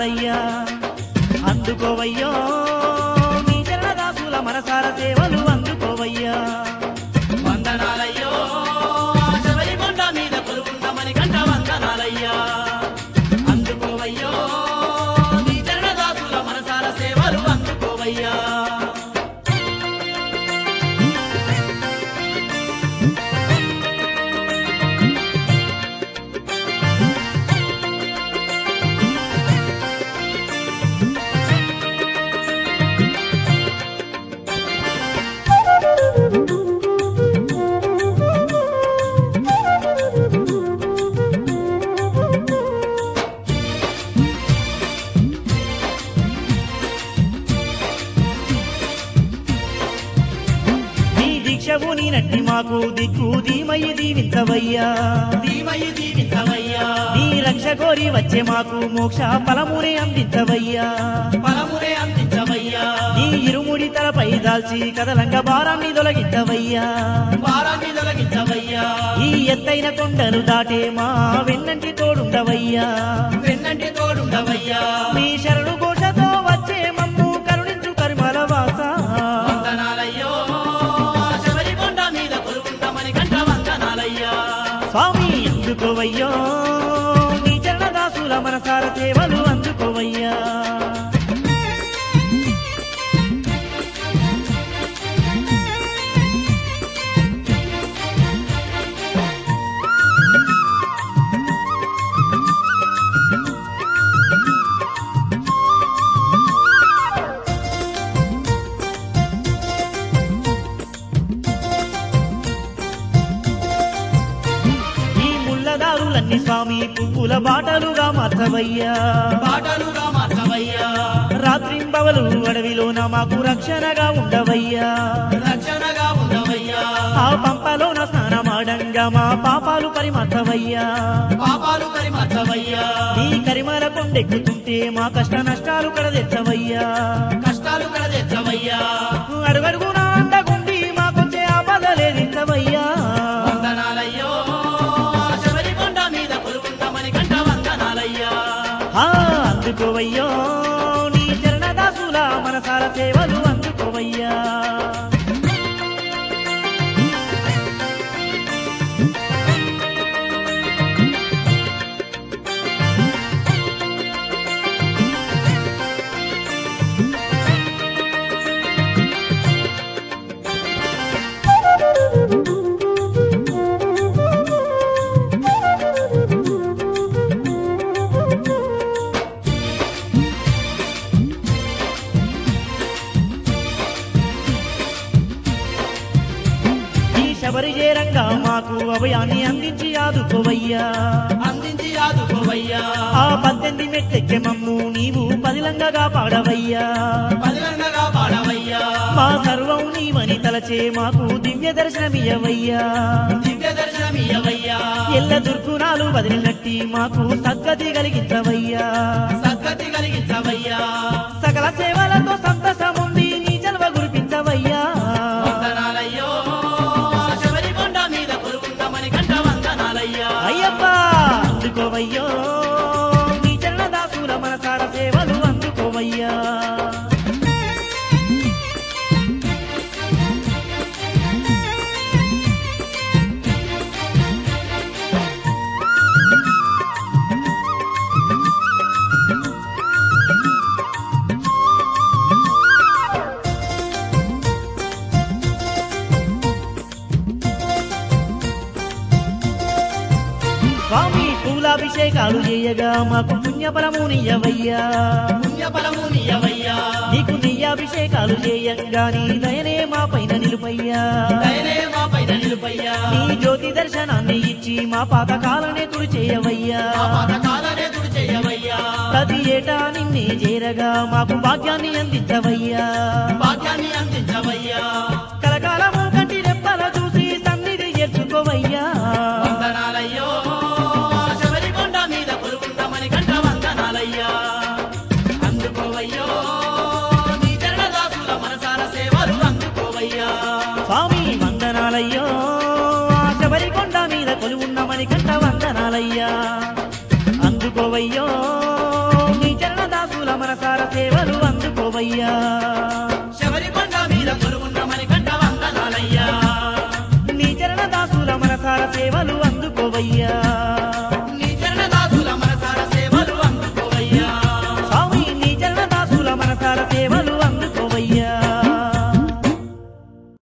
వందనాలయ్యా అందుకోవయ్యో నీ చరణదాసుల మనసార సేవలు అందుకోవయ్యా వందనాలయ్యో శబరికొండ మీద కొలువున్న మణికంఠ వందనాలయ్యా అందుకోవయ్యో నీ చరణదాసుల మనసార సేవలు అందుకోవయ్యా దీక్షవు నీ నట్టి మాకు దిక్కు ధీమయ్యి దీవించవయ్యా నీ రక్ష కోరి వచ్చే మాకు మోక్ష ఫలమునే అందించవయ్యా నీ ఇరుముడి తలపై దాల్చి కదలంగ భారాన్ని తొలగించవయ్యా ఈ ఎత్తైన కొండలు దాటే మా వెన్నంటి తోడుండవయ్యా నీ శరణు ఘోషతో వచ్చే మమ్ము కరుణించు కరిమల వాస స్వామి అందుకోవయ్యో నీ చరణదాసుల మనసార సేవలు అందుకోవయ్యా దారులన్నీ స్వామి పువ్వుల బాటలుగా మార్చవయ్యా రాత్రింబవలు అడవిలోన మాకు రక్షణగా ఉండవయ్యా ఆ పంపలోన స్నానమాడంగా మా పాపాలు పరిమర్చవయ్యా నీ కరిమల కొండెక్కుతుంటే మా కష్ట నష్టాలు కడదెచ్చవయ్యా అడుగడుగున అండగుండి మాకొచ్చే ఆపదలేదించవయ్యా అందుకోవయ్యో నీ చరణదాసుల మనసార సేవలు అందుకోవయ్యా శబరి చేరంగా మాకు అభయాన్ని అందించి ఆదుకోవయ్యా ఆ 18 మెట్టెక్కె మమ్ము నీవు పదిలంగగా పాడవయ్యా మా సర్వం నీవని తలచే మాకు దివ్య దర్శనమియ్యవయ్యా ఎల్ల దుర్గుణాలు వదిలినట్టి మాకు సద్గతి కలిగించవయ్యా సకల సేవలతో సంతసముంది నీ జన్మ గురిపించవయ్యా అయ్యప్ప అందుకోవయ్యో నీ చరణదాసుల మనసార సేవలు అందుకోవయ్యా స్వామి పూలాభిషేకాలు చేయగా మాకు పుణ్యఫలమునియ్యవయ్యా నీకు నెయ్యాభిషేకాలు చేయంగా నీ దయనే మా పైన నిలుపయ్యా నీ జ్యోతి దర్శనాన్ని ఇచ్చి మా పాతకాలనే తుడిచేయవయ్యా ప్రతి ఏటా నిన్నే చేరగా మాకు భాగ్యాన్ని అందించవయ్యా కలకాలము కంటి రెప్పల చూసి సన్నిధి చేర్చుకోవయ్యా స్వామి వందనాలయ్యో శబరికొండ మీద కొలువున్న మణికంఠ వందనాలయ్యా అందుకోవయ్యో నీ చరణదా మనసార సేవలు అందుకోవయ్యా శబరికొండ మీద కొలువున్న మణికంఠ వందనాలయ్యా నీ చరణ దాసుల మనసార సేవలు అందుకోవయ్యా